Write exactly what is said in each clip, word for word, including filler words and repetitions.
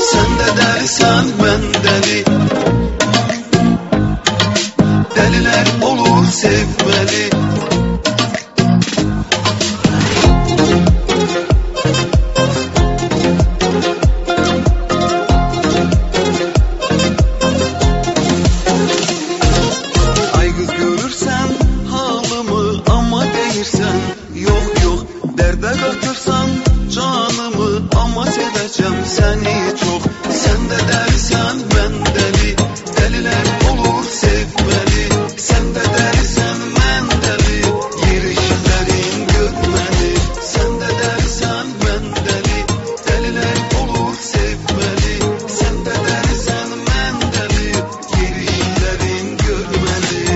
Sen de delisen ben deli. Deliler olur sevmeli. Ay kız görürsen halımı ama değirsen yok yok. Derde götürsen canımı ama seveceğim seni çok. Sen de delisen ben deli. Deliler olur sevmeli. Sen de delisen ben deli. Yerişlerin görmeli. Sen de delisen ben deli. Deliler olur sevmeli. Sen de delisen ben deli. Yerişlerin görmeli.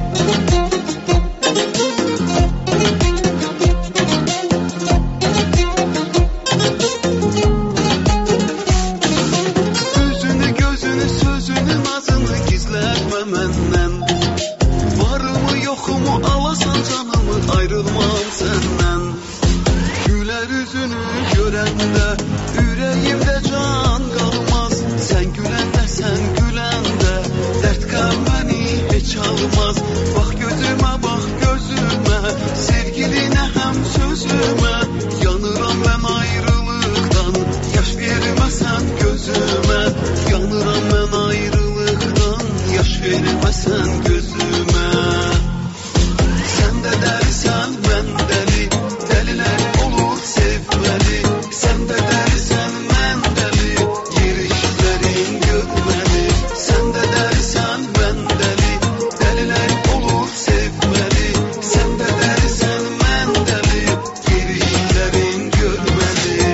Üzünü gözünü sözünü nazını gizletme menden. Varımı yokumu alasan canımı ayrılmam senden. Güler yüzünü görende yüreğimde can kalmaz. Sen gülende sen gülende dert gam beni hiç almaz. Bak gözüme bak gözüme sevgiline hem sözüme. Yanıram ben ayrılıktan yaş vermesen gözüme. Yanıram ben ayrılıktan yaş vermesen gözüme. Sen de delisen ben deli. Deliler olur sevmeli. Sen de delisen ben deli. Yerişlerin görmeli. Sen de delisen ben deli. Deliler olur sevmeli. Sen de delisen ben deli. Yerişlerin görmeli.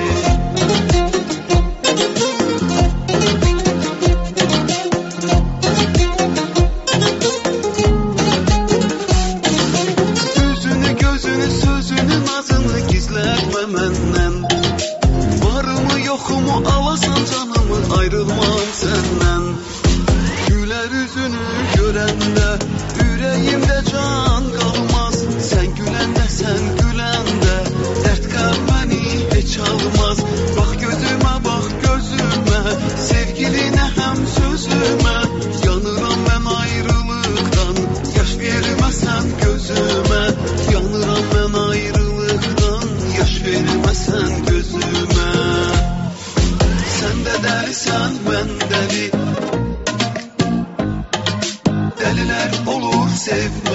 Üzünü gözünü sözünü nazını gizletme menden. Varımı yokumu alasan canımı ayrılmam senden. Güler yüzünü görende yüreğimde can kalmaz. Sen gülende sen gülende dert gam beni hiç almaz. Bak gözüme bak gözüme sevgiline hem sözüme. Yanıram ben ayrılıktan yaş vermesen gözüme. Yanıram ben ayrılıktan yaş vermesen gözüme. Sen de delisen ben deli. Deliler olur sevmeli.